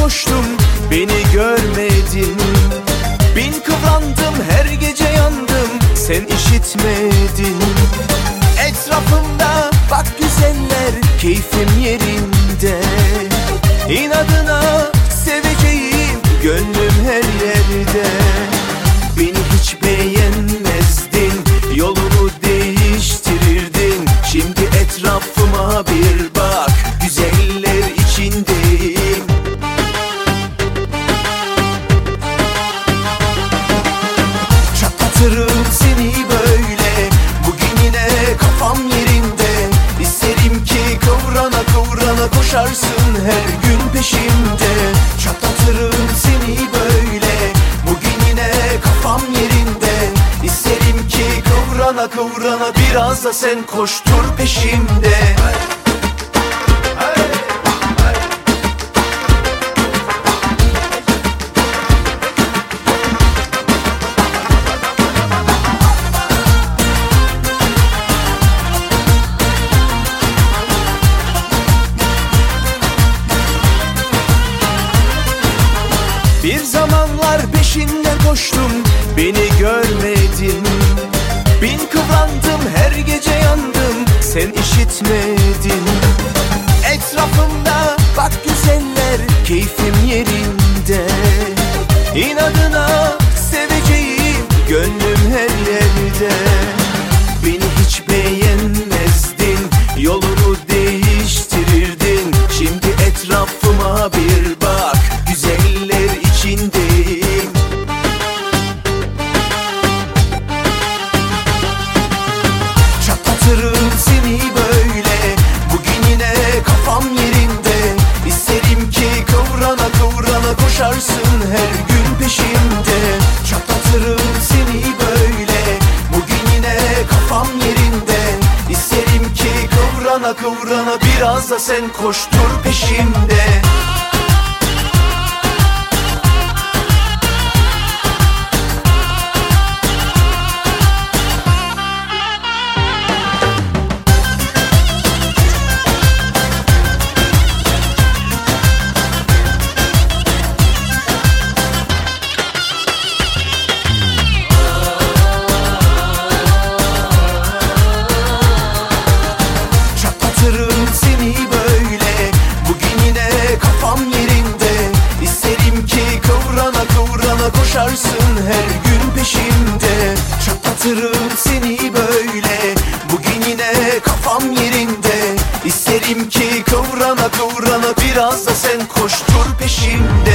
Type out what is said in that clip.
koştum, beni görmedin. Bin kıvrandım, her gece yandım, sen işitmedin. Etrafımda bak güzeller, keyfim yerinde. İnadına seveceğim, gönlüm her yerde. Beni hiç beğenmezdin, yolunu değiştirirdin. Şimdi etrafıma bir bak, güzeller içindeyim. Çatlatırım seni böyle, bugün yine kafam yerinde. İsterim ki kıvrana kıvrana koşarsın her gün peşimde. Çatlatırım seni böyle, bugün yine kafam yerinde. İsterim ki kıvrana kıvrana biraz da sen koştur peşimde. Bir zamanlar peşinden koştum, beni görmedin. Bin kıvrandım, her gece yandım, sen işitmedin. Etrafımda bak güzeller, keyfim yerinde. İnadına seveceğim, gönlüm her yerde. Beni hiç beğenmezdin, yolunu değiştirirdin. Şimdi etrafıma bir bak, güzeller içindeyim. Çatlatırım seni böyle, bugün yine kafam yerinde. İsterim ki kıvrana kıvrana koşarsın her gün peşimde. Çatlatırım seni böyle, bugün yine kafam yerinde. İsterim ki kıvrana kıvrana biraz da sen koştur peşimde. Çatlatırım seni böyle, bugün yine kafam yerinde. İsterim ki kıvrana kıvrana koşarsın her gün peşimde. Çatlatırım seni böyle, bugün yine kafam yerinde. İsterim ki kıvrana kıvrana biraz da sen koştur peşimde.